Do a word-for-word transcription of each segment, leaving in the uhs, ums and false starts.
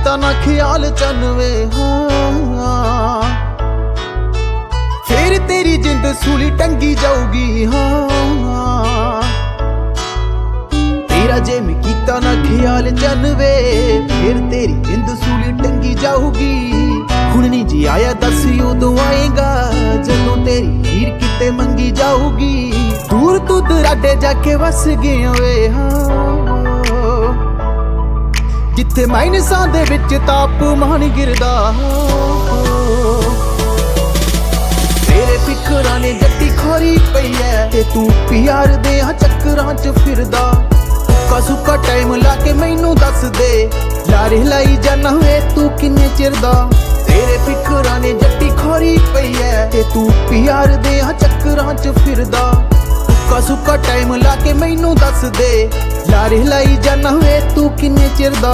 ਕੀਤਾ ना ख्याल चनवे हाँ फिर तेरी जिंद सूली टंगी जाऊगी हाँ तेरा जे मैं कीता ना ख्याल चनवे फिर तेरी जिंद सूली टंगी जाऊगी हुण नहीं जी आया दस उदों आएगा जदों तेरी हीर किते मंगी जाऊगी दूर तू दराडे जाके वस गए वे हाँ जिथे माइनसां दे विच तापमान गिरदा तेरे फिकरां ने जट्टी खोरी पई है ते तू प्यार दे चक्करां च फिरदा सुक्का सुक्का टाइम ला के मैनू दस दे यार लाई जाना वे तू किन्ने चिर दा तेरे फिकरां ने जट्टी खोरी पई है ते तू प्यार दे चक्करां च फिरदा सुक्का सुक्का टाइम ला के मैनू दस दे यार लाई जाना वे तू किन्ने चिर दा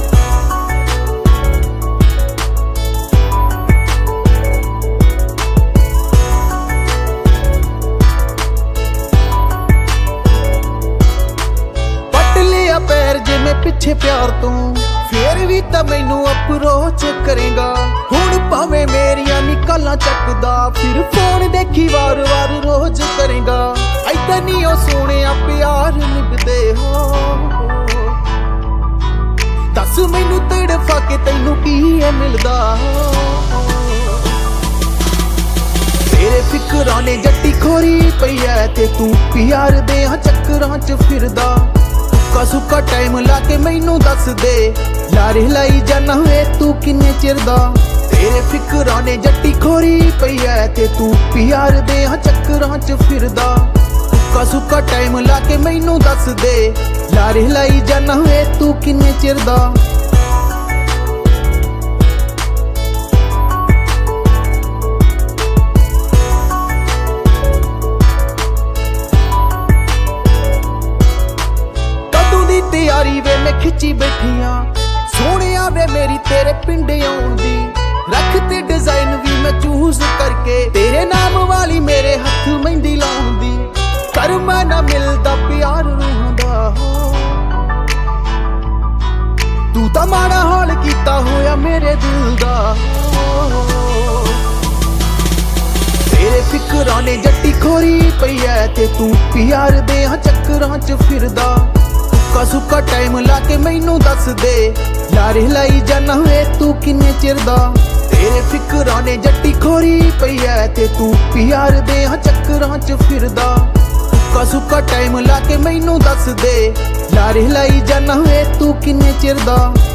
पैर जे मैं पिछे प्यार तू फिर भी तो मैनू अप्रोच करेगा हुण भावे मेरिया निकाला चकदा फिर फोन देखी वार वार रोज करेगा ऐदा नहीं ओ सोने प्यार निभदे हो दस मैनू तड़फा के तैनू की है मिलदा तेरे फिकरां ने जट्टी खोरी पई है ते तू प्यार दे चक्करां च फिरदा सुक्का सुक्का टाइम ला के मैनू दस दे यार लाई जाना वे तू किन्ने चिर दा तेरे फिकरां ने जट्टी खोरी पई है ते तू प्यार दे चक्करां च फिरदा सुक्का सुक्का टाइम ला के मैनू दस दे यार लाई जाना वे तू किन्ने चिर दा तैयारी वे मैं खिंची बैठिया सोने वे मेरी तेरे पिंड आउण दी रखते डिजाइन भी मैं चूज करके तेरे नाम वाली मेरे हथ मेहंदी लाउण दी कर मैं ना मिलदा प्यार रूंदा तू तां माड़ा हाल कीता होया मेरे दिल दा तेरे फिकरां ने जट्टी खोरी पई है ते तू प्यार दे चक्करां च फिरदा सुक्का सुक्का टाइम ला के मैनू दस दे यार लाई जाना वे तू किन्ने चिर दा तेरे फिकरां ने जट्टी खोरी पई है ते तू प्यार दे चक्करां च फिरदा सुक्का सुक्का टाइम ला के मैनू दस दे यार लाई जाना वे तू किन्ने चिर दा।